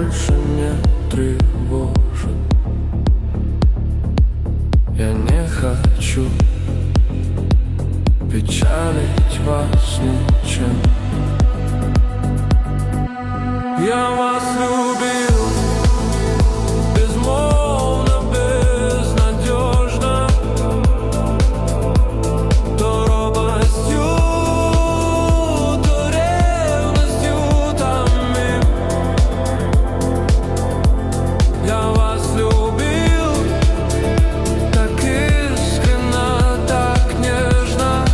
больше не тревожит. Я не хочу печалить вас ничем. Я вас любил безмолвно, безнадежно, то робостью, то ревностью томим. Я вас любил так искренно, так нежно,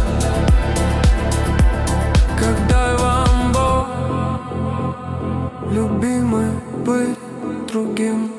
как дай вам Бог, любимый, быть другим.